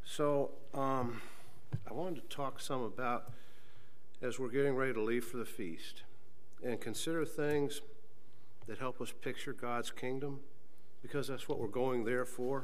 I wanted to talk some about, as we're getting ready to leave for the feast, and consider things that help us picture God's kingdom, because that's what we're going there for.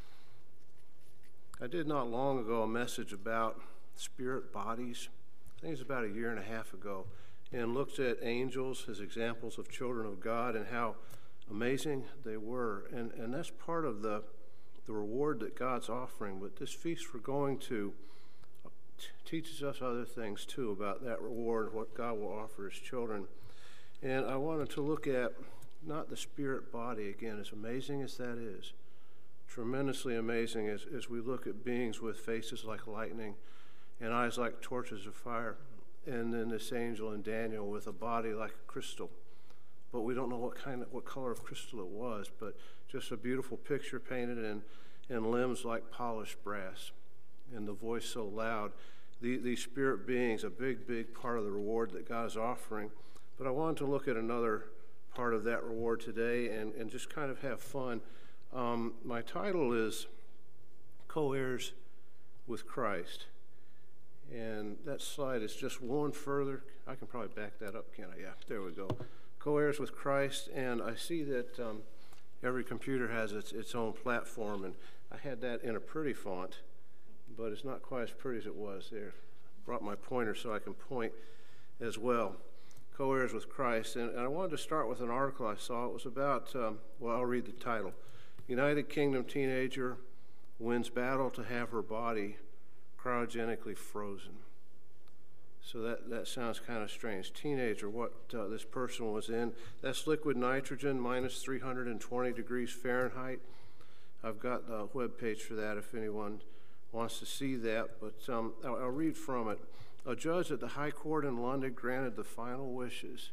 I did not long ago a message about spirit bodies. I think it was about a year and a half ago, and looked at angels as examples of children of God and how amazing they were. And that's part of the reward that God's offering. But this feast we're going to teaches us other things too about that reward, what God will offer his children. And I wanted to look at not the spirit body again, as amazing as that is, tremendously amazing as we look at beings with faces like lightning and eyes like torches of fire, and then this angel in Daniel with a body like a crystal. But we don't know what color of crystal it was, but just a beautiful picture painted and limbs like polished brass, and the voice so loud. These spirit beings, a big part of the reward that God is offering. But I wanted to look at another part of that reward today and just kind of have fun. My title is Co-heirs with Christ. And that slide is just one further. I can probably back that up, can't I? Yeah, there we go. Co-heirs with Christ. And I see that every computer has its own platform, and I had that in a pretty font, but it's not quite as pretty as it was there. Brought my pointer so I can point as well. Co-heirs with Christ. And I wanted to start with an article I saw. It was about, I'll read the title. United Kingdom teenager wins battle to have her body cryogenically frozen. So that sounds kind of strange. Teenager, what this person was in. That's liquid nitrogen, minus 320 degrees Fahrenheit. I've got a web page for that if anyone wants to see that, but I'll read from it. A judge at the High Court in London granted the final wishes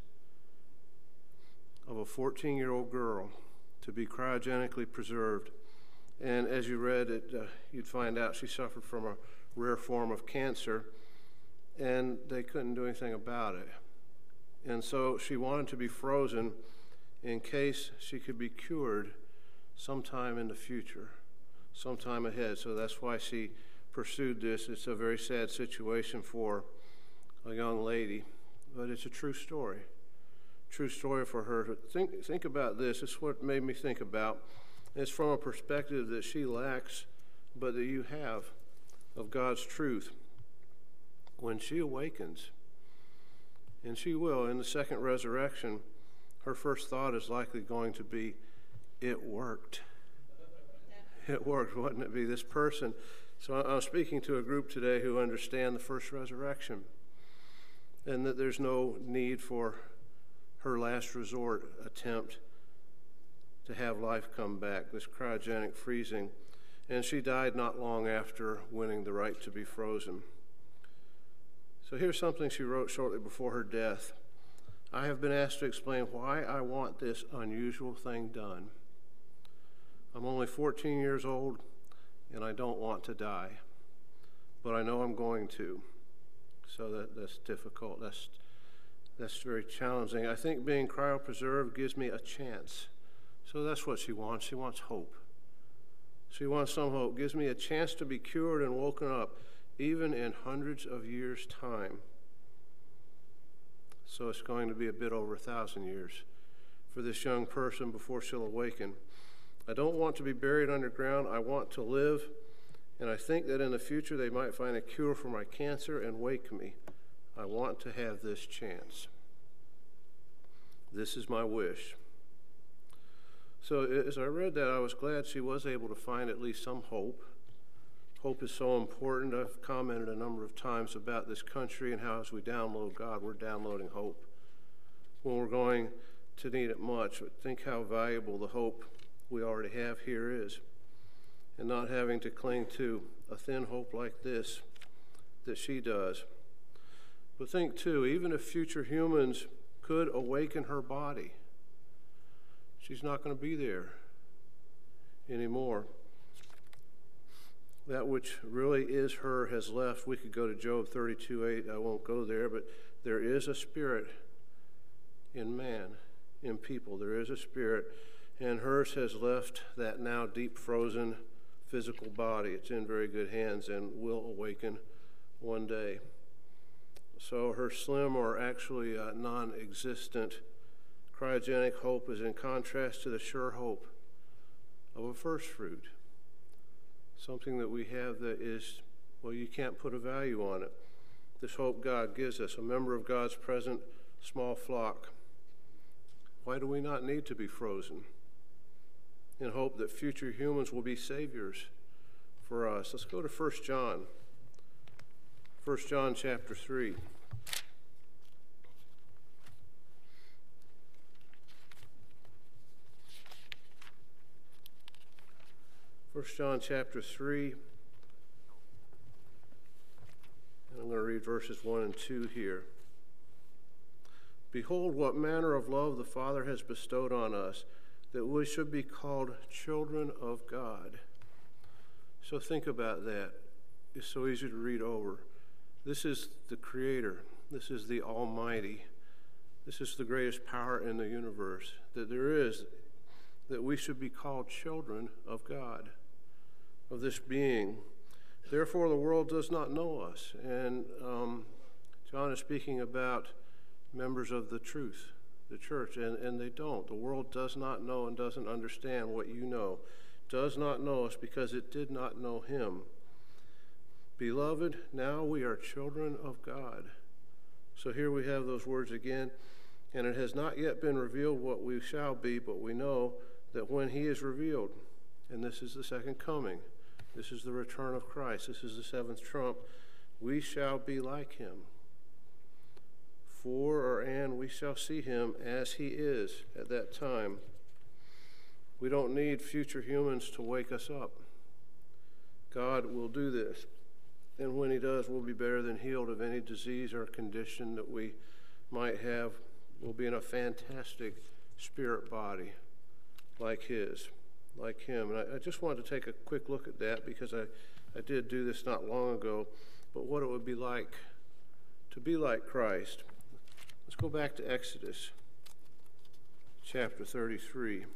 of a 14-year-old girl to be cryogenically preserved. And as you read it, you'd find out she suffered from a rare form of cancer, and they couldn't do anything about it. And so she wanted to be frozen in case she could be cured sometime in the future, sometime ahead. So that's why she pursued this. It's a very sad situation for a young lady, but it's a true story. True story for her. Think about this. It's what made me think about. It's from a perspective that she lacks, but that you have, of God's truth. When she awakens, and she will in the second resurrection, her first thought is likely going to be, it worked. It worked, wouldn't it be? This person. So I'm speaking to a group today who understand the first resurrection, and that there's no need for her last resort attempt to have life come back, this cryogenic freezing. And she died not long after winning the right to be frozen. So here's something she wrote shortly before her death. I have been asked to explain why I want this unusual thing done. I'm only 14 years old, and I don't want to die, but I know I'm going to. So that's difficult. That's very challenging. I think being cryopreserved gives me a chance. So that's what she wants. She wants hope. She wants some hope. Gives me a chance to be cured and woken up, even in hundreds of years' time. So it's going to be a bit over 1,000 years for this young person before she'll awaken. I don't want to be buried underground. I want to live, and I think that in the future they might find a cure for my cancer and wake me. I want to have this chance. This is my wish. So as I read that, I was glad she was able to find at least some hope. Hope is so important. I've commented a number of times about this country and how as we download God, we're downloading hope when we're going to need it much. But think how valuable the hope we already have here is, and not having to cling to a thin hope like this that she does. But think, too, even if future humans could awaken her body, she's not going to be there anymore. That which really is her has left. We could go to Job 32:8. I won't go there, but there is a spirit in man, in people. There is a spirit, and hers has left that now deep frozen physical body. It's in very good hands and will awaken one day. So her slim or actually non-existent cryogenic hope is in contrast to the sure hope of a first fruit, something that we have that is, well, you can't put a value on it. This hope God gives us, a member of God's present small flock. Why do we not need to be frozen in hope that future humans will be saviors for us? Let's go to 1 John. 1 John chapter 3. 1 John chapter 3, and I'm going to read verses 1 and 2 here. Behold, what manner of love the Father has bestowed on us, that we should be called children of God. So think about that. It's so easy to read over. This is the Creator. This is the Almighty. This is the greatest power in the universe that there is, that we should be called children of God, of this being. Therefore, the world does not know us. And John is speaking about members of the truth, the church, and they don't. The world does not know and doesn't understand what you know, does not know us because it did not know him. Beloved, now we are children of God. So here we have those words again. And it has not yet been revealed what we shall be, but we know that when he is revealed, and this is the second coming, this is the return of Christ, this is the seventh trump, we shall be like him. And we shall see him as he is at that time. We don't need future humans to wake us up. God will do this. And when he does, we'll be better than healed of any disease or condition that we might have. We'll be in a fantastic spirit body like his, like him. And I just wanted to take a quick look at that because I did do this not long ago, but what it would be like to be like Christ. Let's go back to Exodus chapter 33.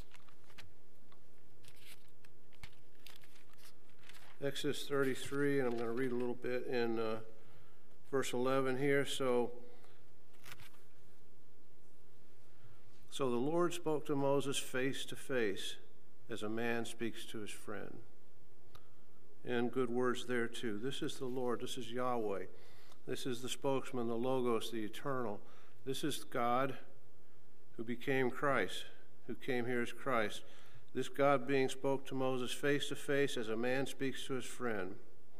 Exodus 33, and I'm going to read a little bit in verse 11 here. So the Lord spoke to Moses face to face as a man speaks to his friend. And good words there too. This is the Lord. This is Yahweh. This is the spokesman, the Logos, the eternal. This is God who became Christ, who came here as Christ. This God being spoke to Moses face to face as a man speaks to his friend.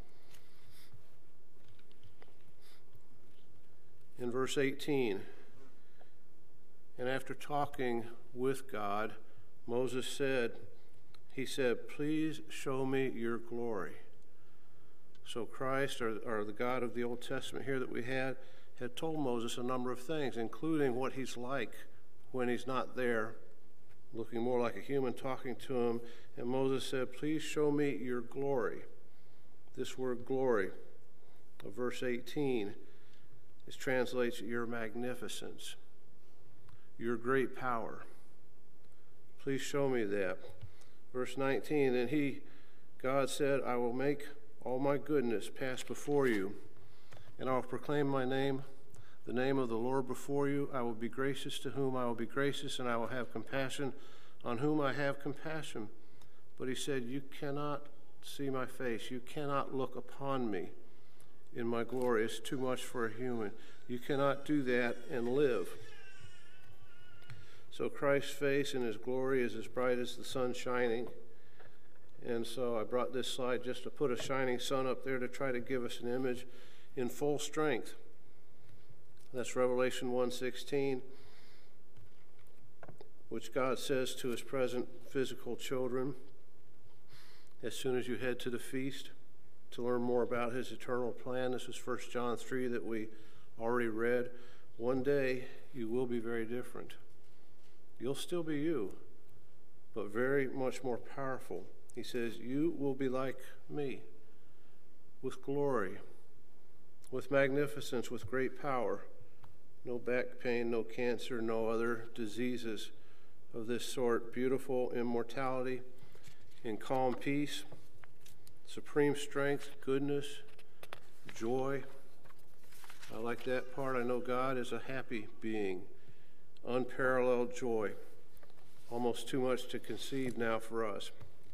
In verse 18, and after talking with God, Moses said, please show me your glory. So Christ, or the God of the Old Testament here that we had told Moses a number of things, including what he's like when he's not there, looking more like a human, talking to him. And Moses said, please show me your glory. This word glory of verse 18, it translates your magnificence, your great power. Please show me that. Verse 19, and God said, I will make all my goodness pass before you, and I will proclaim my name, the name of the Lord before you. I will be gracious to whom I will be gracious, and I will have compassion on whom I have compassion. But he said, you cannot see my face. You cannot look upon me in my glory. It's too much for a human. You cannot do that and live. So Christ's face in his glory is as bright as the sun shining. And so I brought this slide just to put a shining sun up there to try to give us an image in full strength. That's Revelation 1:16, which God says to his present physical children as soon as you head to the feast to learn more about his eternal plan. This is 1 John 3 that we already read. One day you will be very different. You'll still be you, but very much more powerful. He says, you will be like me, with glory, with magnificence, with great power. No back pain, no cancer, no other diseases of this sort. Beautiful immortality in calm peace, supreme strength, goodness, joy. I like that part. I know God is a happy being, unparalleled joy, almost too much to conceive now for us.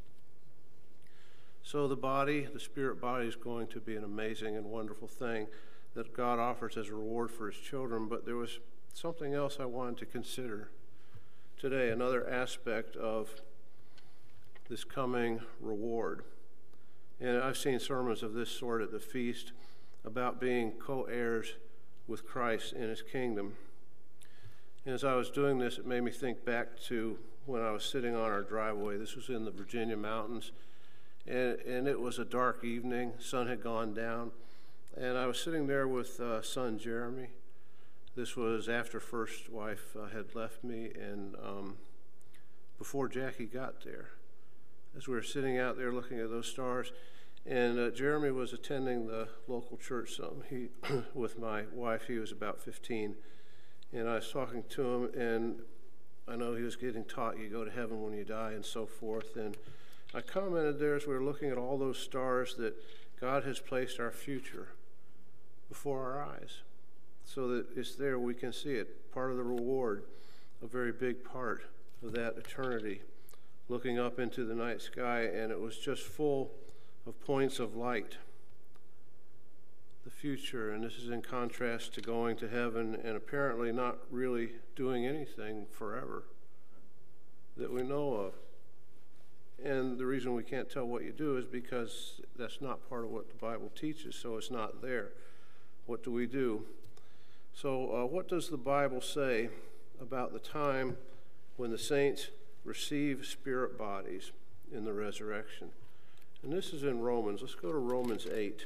So the body, the spirit body, is going to be an amazing and wonderful thing that God offers as a reward for his children. But there was something else I wanted to consider today, another aspect of this coming reward. And I've seen sermons of this sort at the feast about being co-heirs with Christ in his kingdom. And as I was doing this, it made me think back to when I was sitting on our driveway. This was in the Virginia mountains, and it was a dark evening. Sun had gone down, and I was sitting there with son Jeremy. This was after first wife had left me, and before Jackie got there. As we were sitting out there looking at those stars, and Jeremy was attending the local church with my wife. He was about 15, and I was talking to him, and I know he was getting taught you go to heaven when you die and so forth. And I commented there as we were looking at all those stars that God has placed our future before our eyes so that it's there, we can see it. Part of the reward, a very big part of that eternity, looking up into the night sky, and it was just full of points of light. The future, and this is in contrast to going to heaven and apparently not really doing anything forever that we know of. And the reason we can't tell what you do is because that's not part of what the Bible teaches, so it's not there. What do we do? So what does the Bible say about the time when the saints receive spirit bodies in the resurrection? And this is in Romans. Let's go to Romans 8.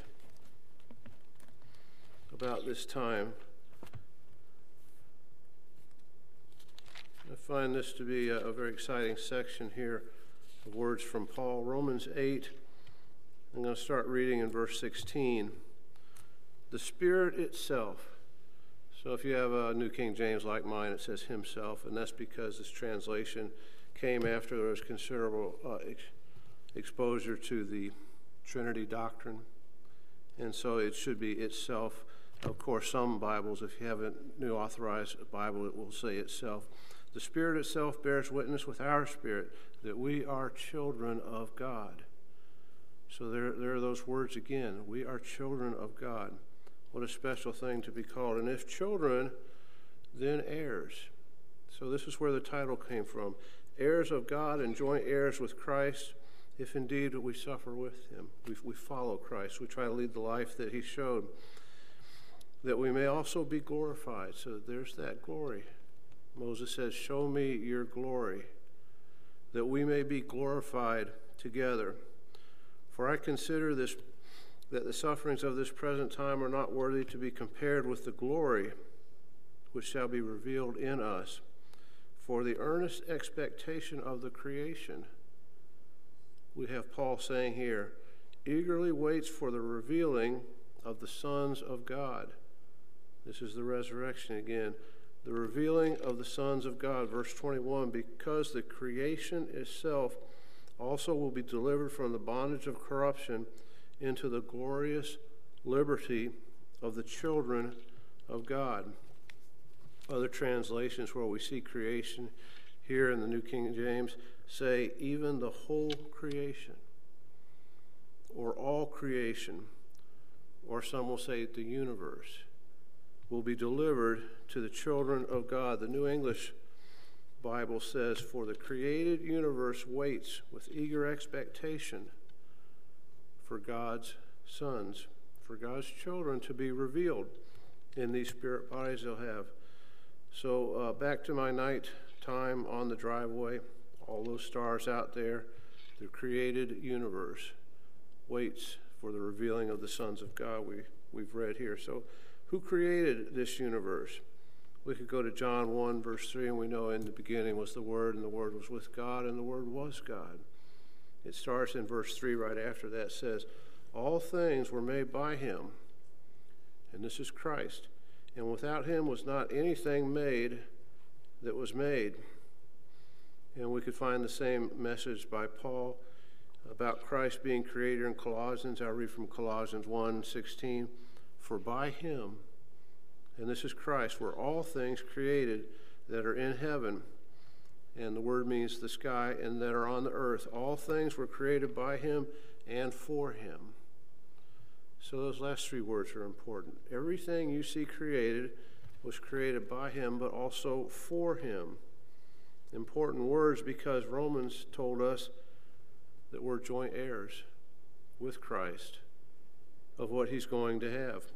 About this time. I find this to be a very exciting section here of words from Paul. Romans 8, I'm going to start reading in verse 16. The Spirit itself. So if you have a New King James like mine, it says himself, and that's because this translation came after there was considerable exposure to the Trinity doctrine, and so it should be itself. Of course, some Bibles, if you have a New Authorized Bible, it will say itself. The Spirit itself bears witness with our spirit that we are children of God. So there are those words again. We are children of God. What a special thing to be called. And if children, then heirs. So this is where the title came from. Heirs of God and joint heirs with Christ, if indeed we suffer with him. We follow Christ. We try to lead the life that he showed, that we may also be glorified. So there's that glory. Moses says, show me your glory, that we may be glorified together. For I consider this, that the sufferings of this present time are not worthy to be compared with the glory which shall be revealed in us. For the earnest expectation of the creation, we have Paul saying here, eagerly waits for the revealing of the sons of God. This is the resurrection again. The revealing of the sons of God. Verse 21, because the creation itself also will be delivered from the bondage of corruption into the glorious liberty of the children of God. Other translations where we see creation here in the New King James say even the whole creation, or all creation, or some will say the universe, will be delivered to the children of God. The New English Bible says, for the created universe waits with eager expectation for God's sons, for God's children to be revealed in these spirit bodies they'll have. So back to my night time on the driveway, all those stars out there, the created universe waits for the revealing of the sons of God we've read here. So who created this universe? We could go to John 1, verse 3, and we know in the beginning was the Word, and the Word was with God, and the Word was God. It starts in verse 3 right after that, says, all things were made by him, and this is Christ, and without him was not anything made that was made. And we could find the same message by Paul about Christ being creator in Colossians. I read from Colossians 1:16, "For by him," and this is Christ, "were all things created that are in heaven," and the word means the sky, "and that are on the earth. All things were created by him and for him." So those last three words are important. Everything you see created was created by him, but also for him. Important words because Romans told us that we're joint heirs with Christ of what he's going to have.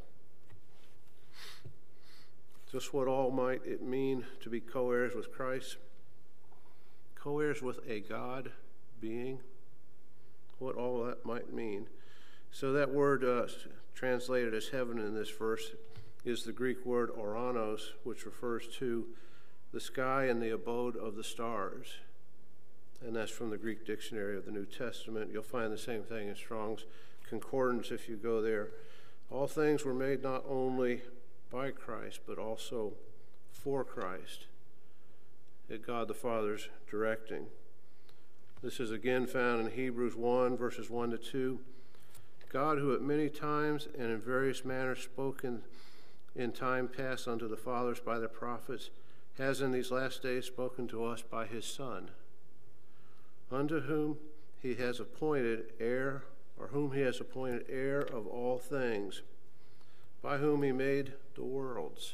Just what all might it mean to be co-heirs with Christ? Co-heirs with a God being? What all that might mean. So that word translated as heaven in this verse is the Greek word oranos, which refers to the sky and the abode of the stars. And that's from the Greek dictionary of the New Testament. You'll find the same thing in Strong's Concordance if you go there. All things were made not only by Christ, but also for Christ, at God the Father's directing. This is again found in Hebrews 1, verses 1 to 2. God, who at many times and in various manners spoken in time past unto the fathers by the prophets, has in these last days spoken to us by his Son, unto whom he has appointed heir, or whom he has appointed heir of all things, by whom he made the worlds.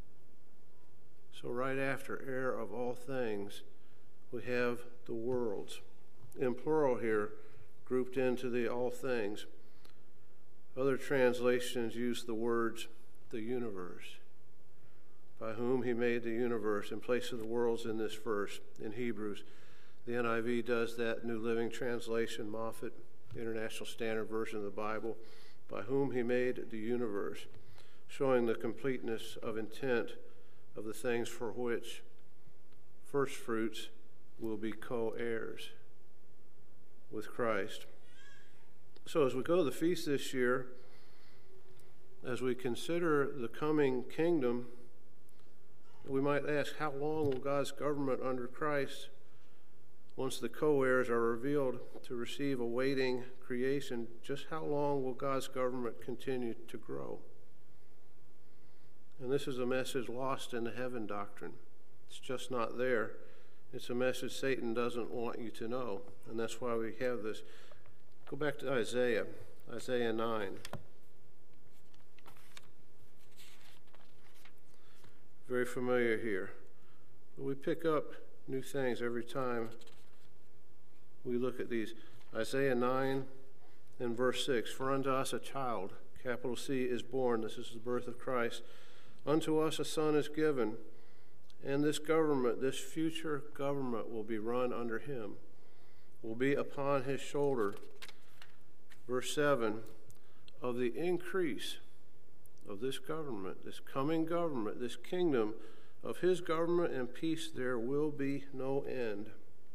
So right after heir of all things, we have the worlds. In plural here, grouped into the all things. Other translations use the words, the universe, by whom he made the universe in place of the worlds in this verse in Hebrews. The NIV does that, New Living Translation, Moffat, International Standard Version of the Bible, by whom he made the universe, showing the completeness of intent of the things for which first fruits will be co-heirs with Christ. So as we go to the feast this year, as we consider the coming kingdom, we might ask, how long will God's government under Christ, once the co-heirs are revealed to receive awaiting creation, just how long will God's government continue to grow? And this is a message lost in the heaven doctrine. It's just not there. It's a message Satan doesn't want you to know, and that's why we have this. Go back to Isaiah 9. Very familiar here. But we pick up new things every time we look at these. Isaiah 9 and verse 6, "For unto us a child," capital C, "is born." This is the birth of Christ. "Unto us a son is given, and this government, this future government, will be run under him, will be upon his shoulder." Verse 7, "Of the increase of this government, this coming government, this kingdom, of his government and peace there will be no end."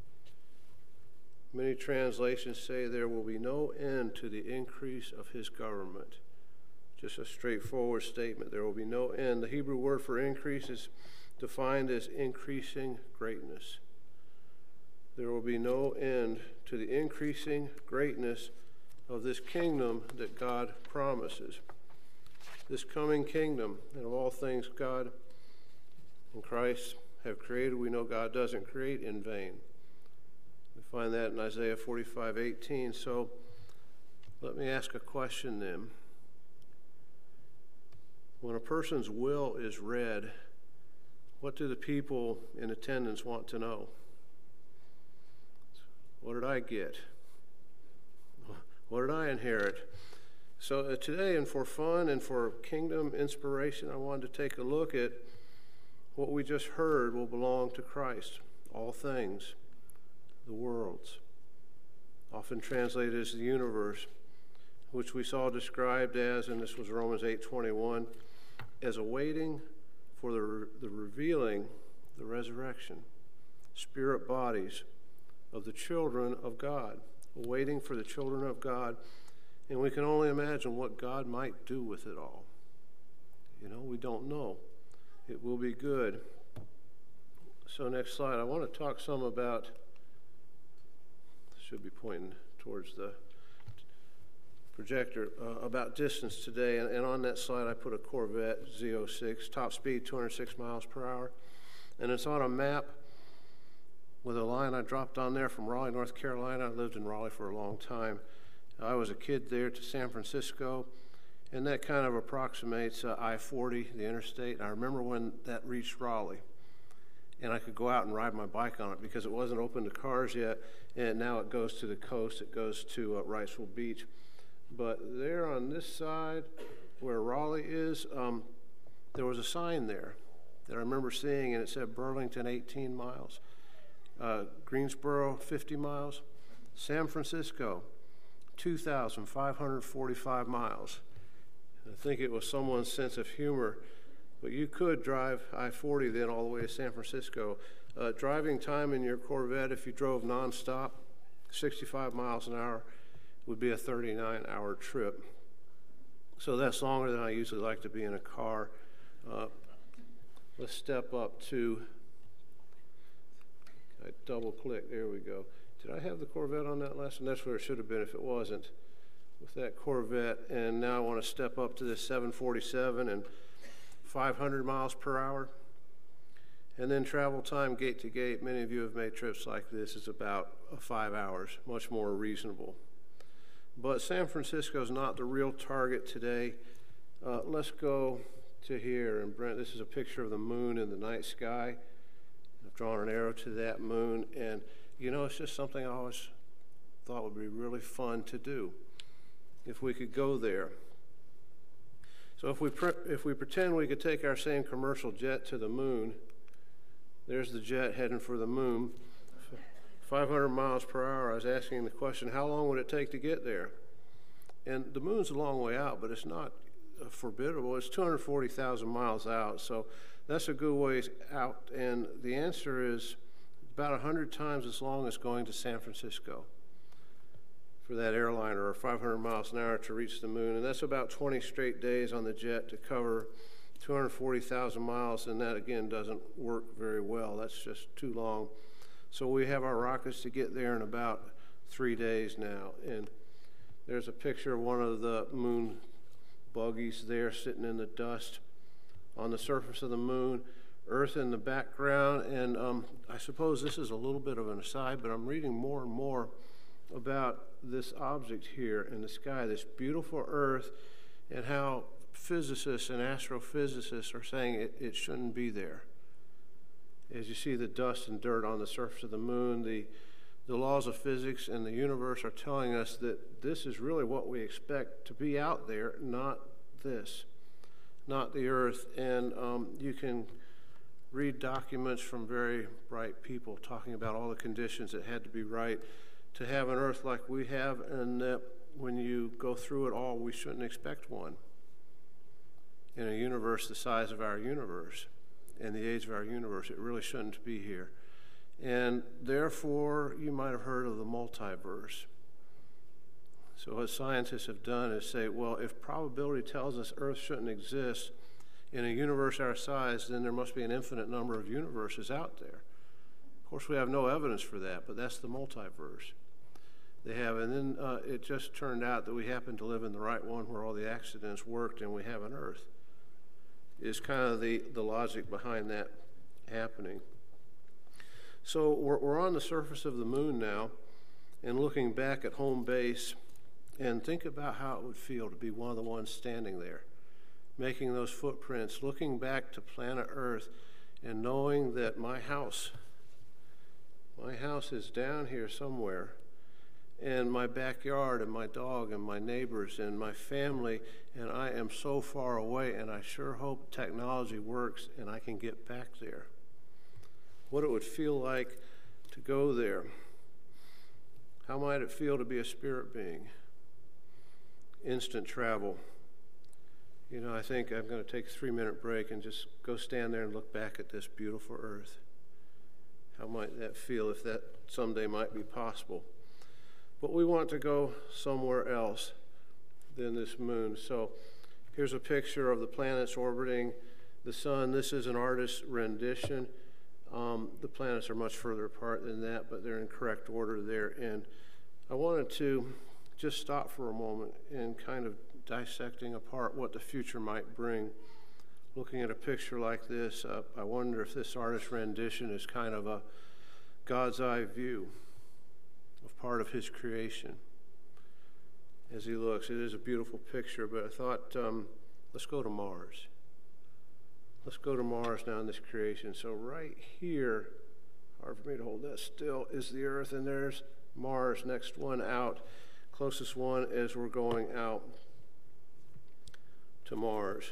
Many translations say there will be no end to the increase of his government. Just a straightforward statement. There will be no end. The Hebrew word for increase is defined as increasing greatness. There will be no end to the increasing greatness of this kingdom that God promises. This coming kingdom, and of all things God and Christ have created, we know God doesn't create in vain. We find that in Isaiah 45:18. So let me ask a question then. When a person's will is read, what do the people in attendance want to know? What did I get? What did I inherit? So today, and for fun and for kingdom inspiration, I wanted to take a look at what we just heard will belong to Christ. All things, the worlds, often translated as the universe, which we saw described as, and this was Romans 8:21, as awaiting for the revealing, the resurrection, spirit bodies of the children of God, awaiting for the children of God. And we can only imagine what God might do with it all. We don't know. It will be good. So next slide, I want to talk some about, should be pointing towards the projector about distance today. And on that slide, I put a Corvette Z06, top speed 206 miles per hour. And it's on a map with a line I dropped on there from Raleigh, North Carolina. I lived in Raleigh for a long time. I was a kid there to San Francisco, and that kind of approximates I-40, the interstate. And I remember when that reached Raleigh, and I could go out and ride my bike on it because it wasn't open to cars yet, and now it goes to the coast. It goes to Wrightsville Beach. But there on this side where Raleigh is, there was a sign there that I remember seeing, and it said Burlington 18 miles, Greensboro 50 miles, San Francisco 2,545 miles. I think it was someone's sense of humor, but you could drive I-40 then all the way to San Francisco. Driving time in your Corvette, if you drove nonstop, 65 miles an hour, would be a 39-hour trip. So that's longer than I usually like to be in a car. Let's step up to, I double-click, there we go. Did I have the Corvette on that last one? That's where it should have been if it wasn't. With that Corvette, and now I want to step up to this 747 and 500 miles per hour. And then travel time gate to gate, many of you have made trips like this, is about 5 hours, much more reasonable. But San Francisco is not the real target today. Let's go to here. And Brent, this is a picture of the moon in the night sky. I've drawn an arrow to that moon, and you know, it's just something I always thought would be really fun to do if we could go there. So if we pretend we could take our same commercial jet to the moon, there's the jet heading for the moon, 500 miles per hour. I was asking the question, how long would it take to get there? And the moon's a long way out, but it's not formidable. It's 240,000 miles out, so that's a good ways out. And the answer is about 100 times as long as going to San Francisco for that airliner, or 500 miles an hour to reach the moon. And that's about 20 straight days on the jet to cover 240,000 miles, and that, again, doesn't work very well. That's just too long. So we have our rockets to get there in about 3 days now. And there's a picture of one of the moon buggies there sitting in the dust on the surface of the moon. Earth in the background, and I suppose this is a little bit of an aside, but I'm reading more and more about this object here in the sky, this beautiful Earth, and how physicists and astrophysicists are saying it shouldn't be there. As you see the dust and dirt on the surface of the moon, the laws of physics and the universe are telling us that this is really what we expect to be out there, not this, not the Earth. And you can read documents from very bright people talking about all the conditions that had to be right to have an Earth like we have, and that when you go through it all, we shouldn't expect one in a universe the size of our universe and the age of our universe. It really shouldn't be here. And therefore, you might have heard of the multiverse. So what scientists have done is say, well, if probability tells us Earth shouldn't exist in a universe our size, then there must be an infinite number of universes out there. Of course, we have no evidence for that, but that's the multiverse they have. And then it just turned out that we happen to live in the right one where all the accidents worked, and we have an Earth. Is kind of the logic behind that happening. So we're on the surface of the moon now, and looking back at home base, and think about how it would feel to be one of the ones standing there, making those footprints, looking back to planet Earth, and knowing that my house is down here somewhere, and my backyard and my dog and my neighbors and my family, and I am so far away, and I sure hope technology works and I can get back there. What it would feel like to go there. How might it feel to be a spirit being? Instant travel. You know, I think I'm going to take a 3-minute break and just go stand there and look back at this beautiful Earth. How might that feel if that someday might be possible? But we want to go somewhere else than this moon. So here's a picture of the planets orbiting the sun. This is an artist's rendition. The planets are much further apart than that, but they're in correct order there. And I wanted to just stop for a moment and kind of dissecting apart what the future might bring. Looking at a picture like this, I wonder if this artist's rendition is kind of a God's eye view of part of his creation as he looks. It is a beautiful picture, but I thought, let's go to Mars. Let's go to Mars now in this creation. So right here, hard for me to hold that still, is the Earth, and there's Mars, next one out. Closest one as we're going out to Mars.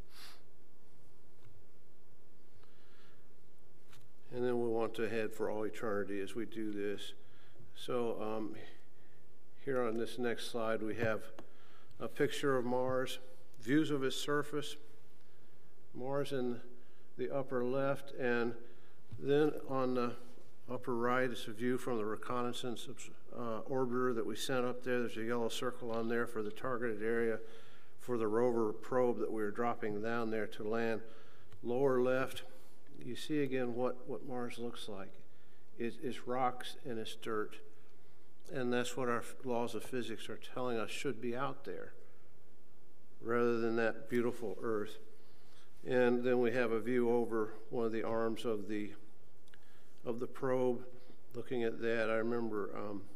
And then we want to head for all eternity as we do this. So here on this next slide, we have a picture of Mars, views of its surface, Mars in the upper left, and then on the upper right is a view from the reconnaissance orbiter that we sent up there. There's a yellow circle on there for the targeted area for the rover probe that we were dropping down there to land. Lower left, you see again what Mars looks like. It's rocks and it's dirt. And that's what our laws of physics are telling us should be out there, rather than that beautiful Earth. And then we have a view over one of the arms of the probe. Looking at that, I remember,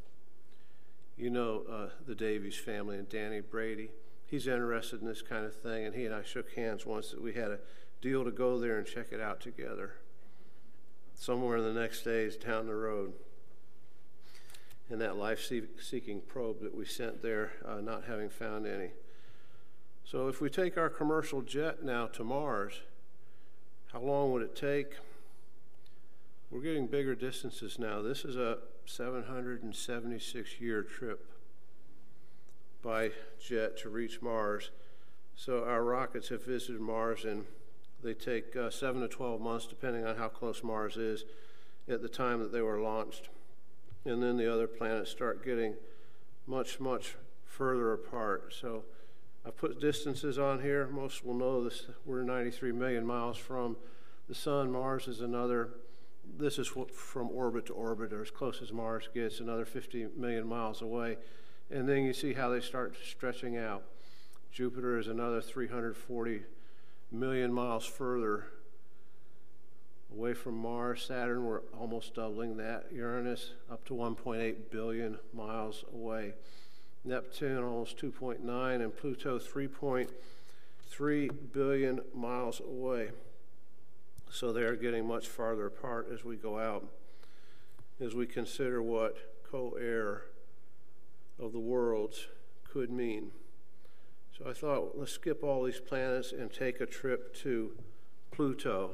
the Davies family and Danny Brady. He's interested in this kind of thing, and he and I shook hands once that we had a deal to go there and check it out together somewhere in the next days down the road. And that life-seeking probe that we sent there, not having found any. So if we take our commercial jet now to Mars, how long would it take? We're getting bigger distances now. This is a 776-year trip by jet to reach Mars. So our rockets have visited Mars, and they take 7 to 12 months, depending on how close Mars is at the time that they were launched. And then the other planets start getting much, much further apart. So I put distances on here. Most will know this. We're 93 million miles from the sun. Mars is another, this is from orbit to orbit, or as close as Mars gets, another 50 million miles away. And then you see how they start stretching out. Jupiter is another 340 million miles further away from Mars. Saturn, we're almost doubling that. Uranus, up to 1.8 billion miles away. Neptune, almost 2.9, and Pluto, 3.3 billion miles away. So they're getting much farther apart as we go out, as we consider what co-air of the worlds could mean. So I thought, let's skip all these planets and take a trip to Pluto.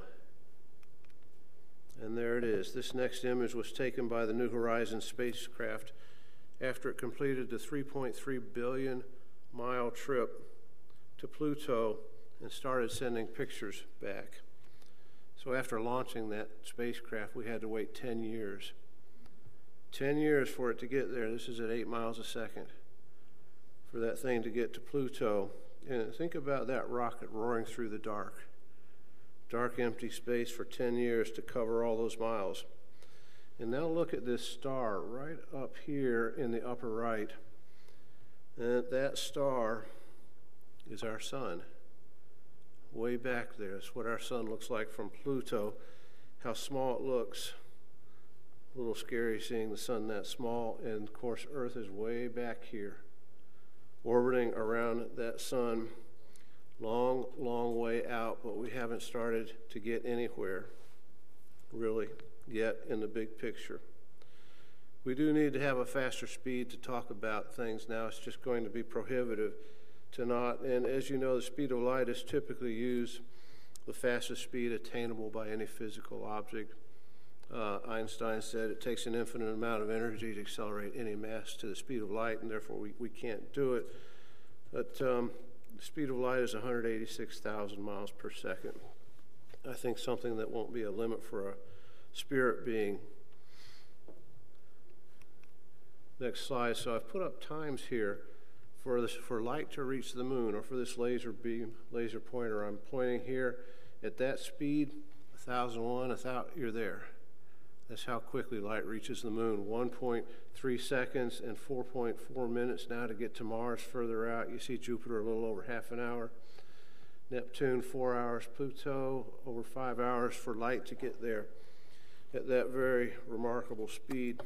And there it is. This next image was taken by the New Horizons spacecraft after it completed the 3.3 billion mile trip to Pluto and started sending pictures back. So after launching that spacecraft, we had to wait 10 years. 10 years for it to get there. This is at 8 miles a second for that thing to get to Pluto. And think about that rocket roaring through the dark empty space for 10 years to cover all those miles. And now look at this star right up here in the upper right. And that star is our sun. Way back there. That's what our sun looks like from Pluto. How small it looks. A little scary seeing the sun that small. And of course, Earth is way back here, orbiting around that sun. Long, long way out, but we haven't started to get anywhere, really, yet in the big picture. We do need to have a faster speed to talk about things now. It's just going to be prohibitive to not. And as you know, the speed of light is typically used the fastest speed attainable by any physical object. Einstein said it takes an infinite amount of energy to accelerate any mass to the speed of light, and therefore we can't do it. But the speed of light is 186,000 miles per second. I think something that won't be a limit for a spirit being. Next slide. So I've put up times here for light to reach the moon, or for this laser beam, laser pointer. I'm pointing here at that speed, 1,001, you're there. That's how quickly light reaches the moon. 1.3 seconds and 4.4 minutes now to get to Mars further out. You see Jupiter a little over half an hour. Neptune, 4 hours. Pluto, over 5 hours for light to get there at that very remarkable speed.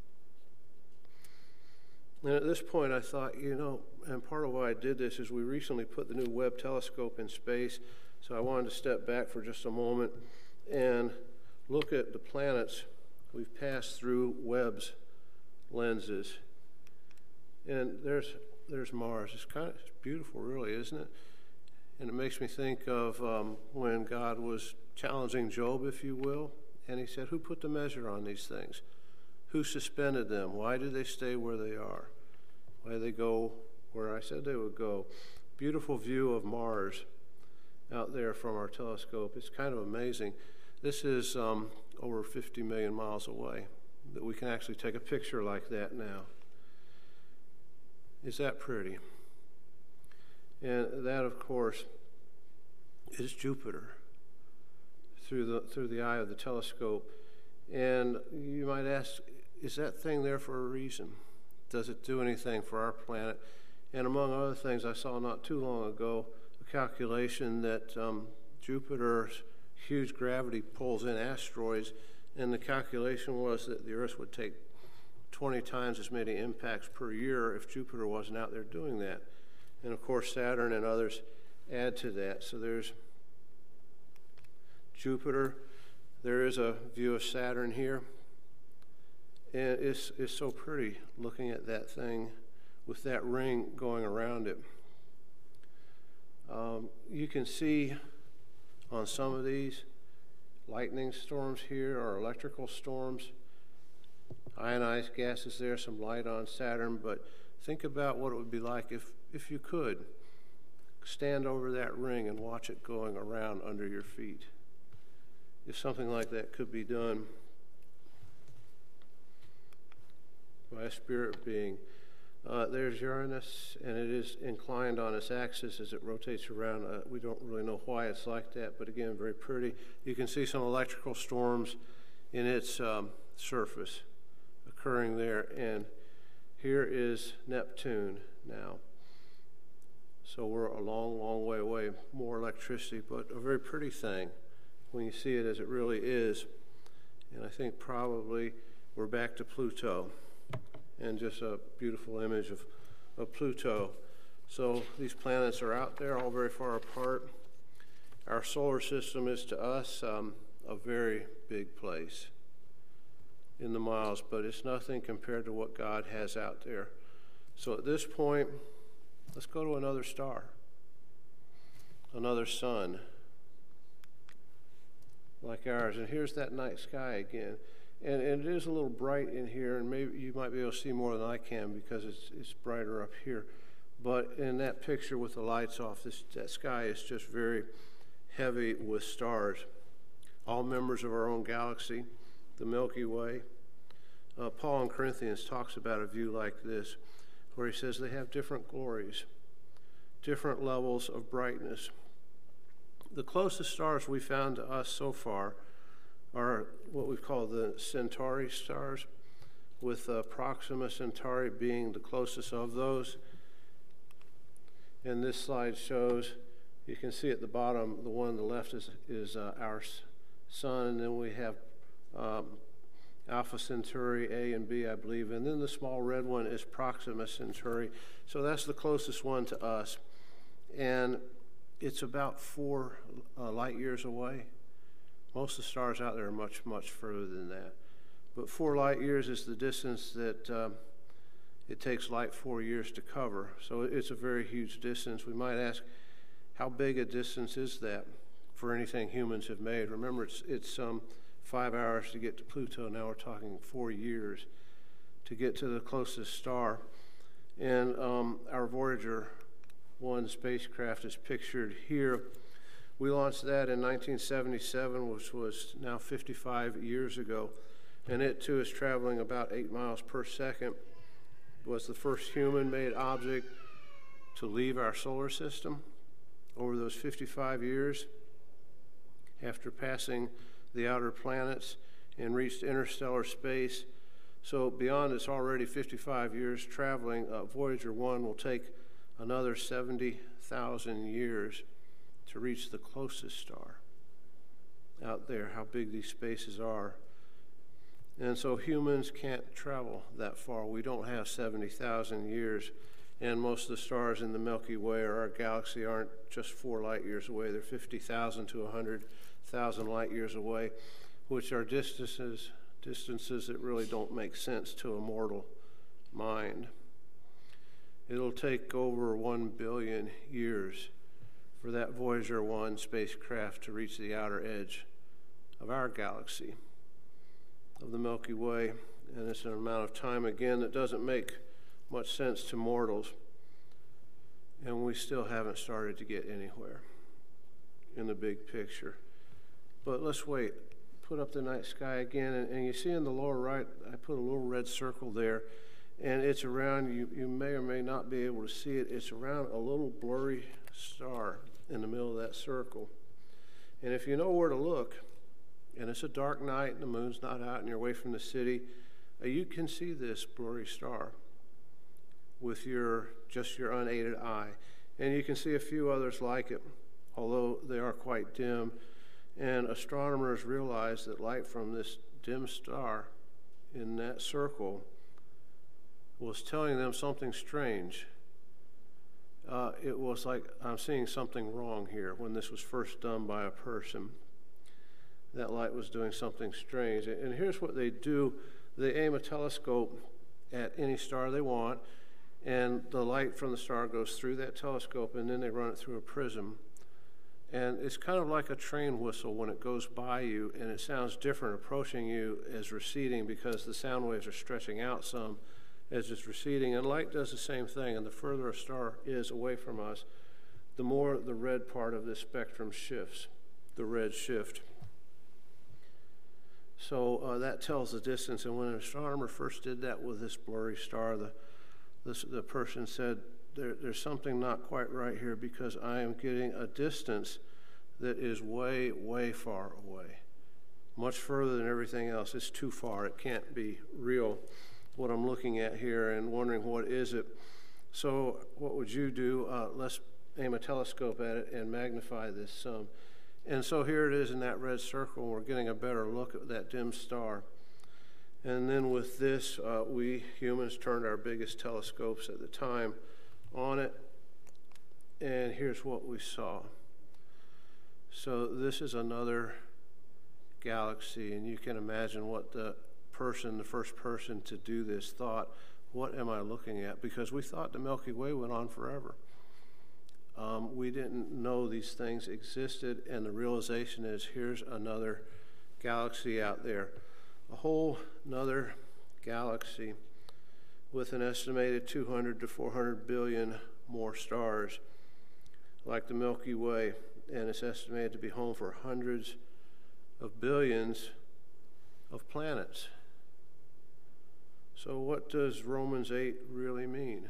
And at this point I thought, and part of why I did this is we recently put the new Webb telescope in space, so I wanted to step back for just a moment and look at the planets we've passed through Webb's lenses. And there's Mars. It's beautiful, really, isn't it? And it makes me think of when God was challenging Job, if you will, and he said, who put the measure on these things? Who suspended them? Why do they stay where they are? Why do they go where I said they would go? Beautiful view of Mars out there from our telescope. It's kind of amazing. This is over 50 million miles away, that we can actually take a picture like that now. Is that pretty? And that, of course, is Jupiter through the eye of the telescope. And you might ask, is that thing there for a reason? Does it do anything for our planet? And among other things, I saw not too long ago a calculation that Jupiter's huge gravity pulls in asteroids, and the calculation was that the Earth would take 20 times as many impacts per year if Jupiter wasn't out there doing that. And of course, Saturn and others add to that. So there's Jupiter. There is a view of Saturn here. And it's so pretty looking at that thing with that ring going around it. You can see on some of these lightning storms here or electrical storms, ionized gases there, some light on Saturn, but think about what it would be like if you could stand over that ring and watch it going around under your feet. If something like that could be done by a spirit being. There's Uranus, and it is inclined on its axis as it rotates around. We don't really know why it's like that, but again, very pretty. You can see some electrical storms in its surface occurring there. And here is Neptune now. So we're a long, long way away, more electricity, but a very pretty thing when you see it as it really is. And I think probably we're back to Pluto, and just a beautiful image of Pluto. So these planets are out there, all very far apart. Our solar system is to us a very big place in the miles, but it's nothing compared to what God has out there. So at this point, let's go to another star, another sun like ours. And here's that night sky again. And it is a little bright in here, and maybe you might be able to see more than I can because it's brighter up here. But in that picture with the lights off, that sky is just very heavy with stars, all members of our own galaxy, the Milky Way. Paul in Corinthians talks about a view like this, where he says they have different glories, different levels of brightness. The closest stars we found to us so far are what we call the Centauri stars, with Proxima Centauri being the closest of those. And this slide shows, you can see at the bottom, the one on the left is our sun, and then we have Alpha Centauri A and B, I believe, and then the small red one is Proxima Centauri. So that's the closest one to us, and it's about 4 light years away. Most of the stars out there are much, much further than that. But 4 light years is the distance that it takes light 4 years to cover. So it's a very huge distance. We might ask, how big a distance is that for anything humans have made? Remember, it's 5 hours to get to Pluto. Now we're talking 4 years to get to the closest star. And our Voyager 1 spacecraft is pictured here. We launched that in 1977, which was now 55 years ago, and it too is traveling about 8 miles per second. It was the first human-made object to leave our solar system over those 55 years after passing the outer planets and reached interstellar space. So beyond its already 55 years traveling, Voyager 1 will take another 70,000 years to reach the closest star out there, how big these spaces are. And so humans can't travel that far. We don't have 70,000 years. And most of the stars in the Milky Way or our galaxy aren't just 4 light years away. They're 50,000 to 100,000 light years away, which are distances that really don't make sense to a mortal mind. It'll take over 1 billion years for that Voyager 1 spacecraft to reach the outer edge of our galaxy, of the Milky Way. And it's an amount of time, again, that doesn't make much sense to mortals. And we still haven't started to get anywhere in the big picture. But let's wait. Put up the night sky again, and you see in the lower right, I put a little red circle there, and it's around, you may or may not be able to see it, it's around a little blurry star in the middle of that circle. And if you know where to look, and it's a dark night and the moon's not out and you're away from the city, you can see this blurry star with just your unaided eye. And you can see a few others like it, although they are quite dim. And astronomers realized that light from this dim star in that circle was telling them something strange. It was like, I'm seeing something wrong here when this was first done by a person. That light was doing something strange. And here's what they do. They aim a telescope at any star they want, and the light from the star goes through that telescope, and then they run it through a prism. And it's kind of like a train whistle when it goes by you, and it sounds different approaching you as receding because the sound waves are stretching out some as it's receding. And light does the same thing, and the further a star is away from us, the more the red part of this spectrum shifts, the red shift. So that tells the distance. And when an astronomer first did that with this blurry star, the person said, there's something not quite right here because I am getting a distance that is way, way far away, much further than everything else. It's too far. It can't be real, what I'm looking at here, and wondering what is it. So what would you do? Let's aim a telescope at it and magnify this some. And so here it is in that red circle. We're getting a better look at that dim star. And then with this, we humans turned our biggest telescopes at the time on it, and here's what we saw. So this is another galaxy, and you can imagine what the first person to do this thought, what am I looking at? Because we thought the Milky Way went on forever. We didn't know these things existed, and the realization is here's another galaxy out there, a whole another galaxy with an estimated 200 to 400 billion more stars like the Milky Way, and it's estimated to be home for hundreds of billions of planets. So what does Romans 8 really mean?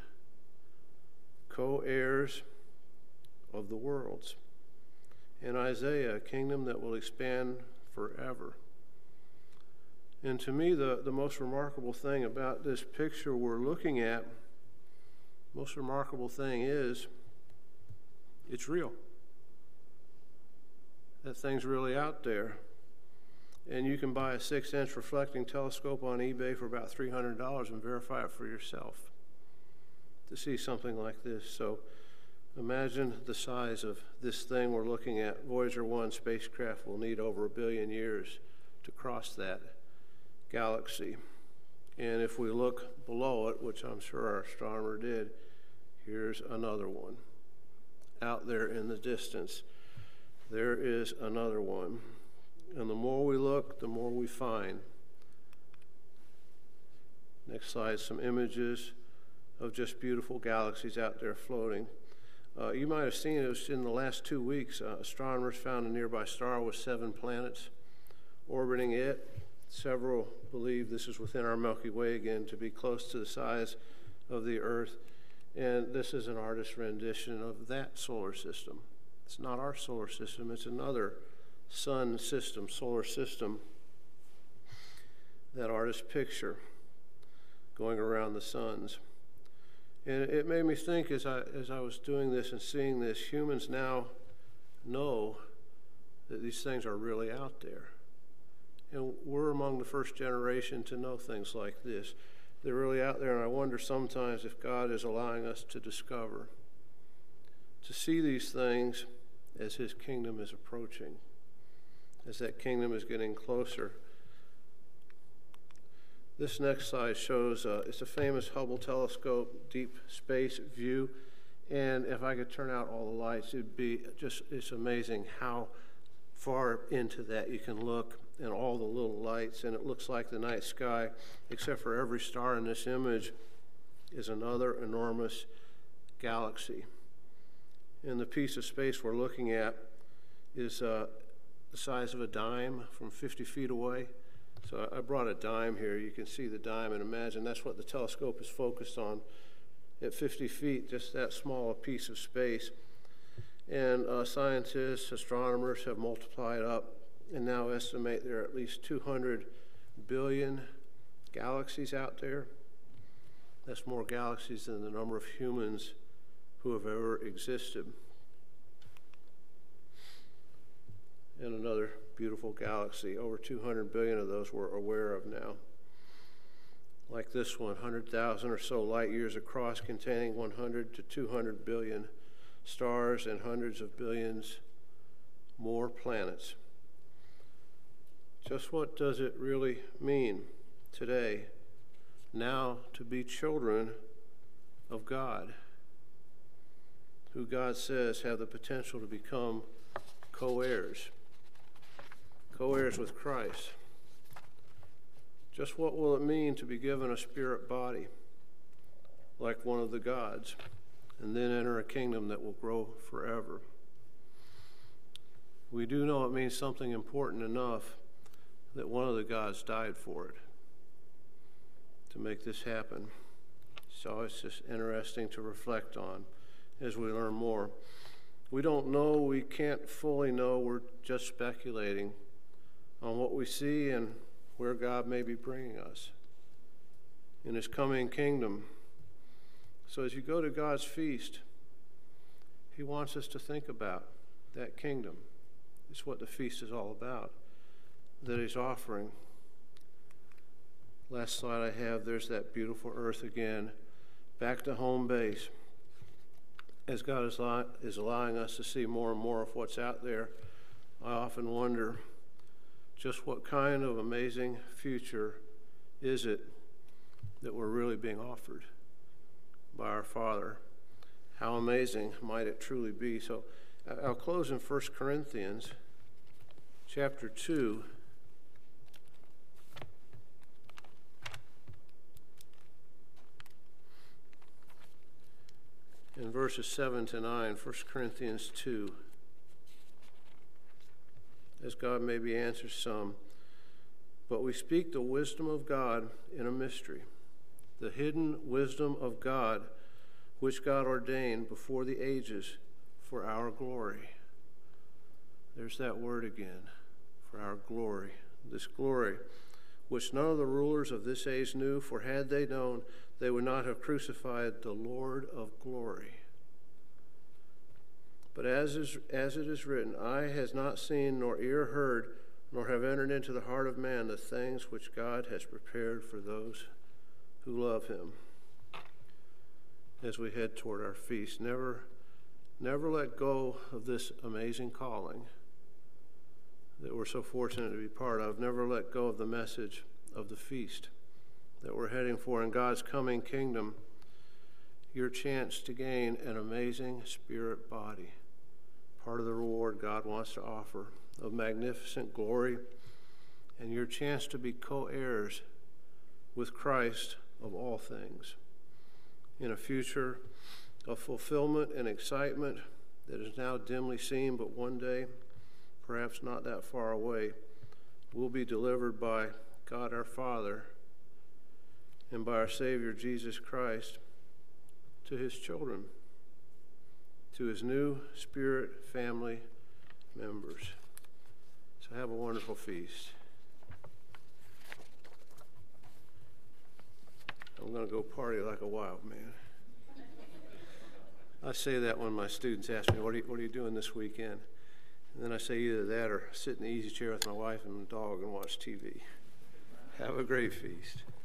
Co-heirs of the worlds. In Isaiah, a kingdom that will expand forever. And to me, the most remarkable thing about this picture we're looking at, most remarkable thing is it's real. That thing's really out there. And you can buy a 6-inch reflecting telescope on eBay for about $300 and verify it for yourself to see something like this. So imagine the size of this thing we're looking at. Voyager 1 spacecraft will need over 1 billion years to cross that galaxy. And if we look below it, which I'm sure our astronomer did, here's another one. Out there in the distance, there is another one. And the more we look, the more we find. Next slide, some images of just beautiful galaxies out there floating. You might have seen it was in the last 2 weeks, astronomers found a nearby star with 7 planets orbiting it. Several believe this is within our Milky Way again, to be close to the size of the Earth. And this is an artist's rendition of that solar system. It's not our solar system, it's another sun system, solar system. that artist's picture going around the suns. And it made me think as I was doing this and seeing this, humans now know that these things are really out there. And we're among the first generation to know things like this. They're really out there, and I wonder sometimes if God is allowing us to discover, to see these things as his kingdom is approaching, as that kingdom is getting closer. This next slide shows, it's a famous Hubble telescope, deep space view. And if I could turn out all the lights, it's amazing how far into that you can look and all the little lights. And it looks like the night sky, except for every star in this image, is another enormous galaxy. And the piece of space we're looking at is the size of a dime from 50 feet away. So I brought a dime here. You can see the dime, and imagine that's what the telescope is focused on at 50 feet, just that small a piece of space. And scientists, astronomers have multiplied up and now estimate there are at least 200 billion galaxies out there. That's more galaxies than the number of humans who have ever existed. And another beautiful galaxy, over 200 billion of those we're aware of now. Like this one, 100,000 or so light years across, containing 100 to 200 billion stars and hundreds of billions more planets. Just what does it really mean today, now, to be children of God, who God says have the potential to become co-heirs with Christ? Just what will it mean to be given a spirit body like one of the gods and then enter a kingdom that will grow forever? We do know it means something important enough that one of the gods died for it, to make this happen. So it's just interesting to reflect on as we learn more. We don't know, we can't fully know, we're just speculating on what we see and where God may be bringing us in his coming kingdom. So as you go to God's feast, he wants us to think about that kingdom. It's what the feast is all about, that he's offering. Last slide I have, there's that beautiful earth again, back to home base. As God is allowing us to see more and more of what's out there, I often wonder, just what kind of amazing future is it that we're really being offered by our Father? How amazing might it truly be? So I'll close in 1 Corinthians chapter 2. In verses 7 to 9, 1 Corinthians 2. As God maybe answers some. But we speak the wisdom of God in a mystery, the hidden wisdom of God, which God ordained before the ages for our glory. There's that word again, for our glory. This glory, which none of the rulers of this age knew, for had they known, they would not have crucified the Lord of glory. But as it is written, eye has not seen, nor ear heard, nor have entered into the heart of man the things which God has prepared for those who love him. As we head toward our feast, never let go of this amazing calling that we're so fortunate to be part of. Never let go of the message of the feast that we're heading for in God's coming kingdom. Your chance to gain an amazing spirit body, part of the reward God wants to offer of magnificent glory, and your chance to be co-heirs with Christ of all things in a future of fulfillment and excitement that is now dimly seen, but one day, perhaps not that far away, will be delivered by God our Father and by our Savior Jesus Christ to his children, to his new spirit family members. So have a wonderful feast. I'm going to go party like a wild man. I say that when my students ask me, what are you doing this weekend? And then I say either that or sit in the easy chair with my wife and the dog and watch TV. Have a great feast.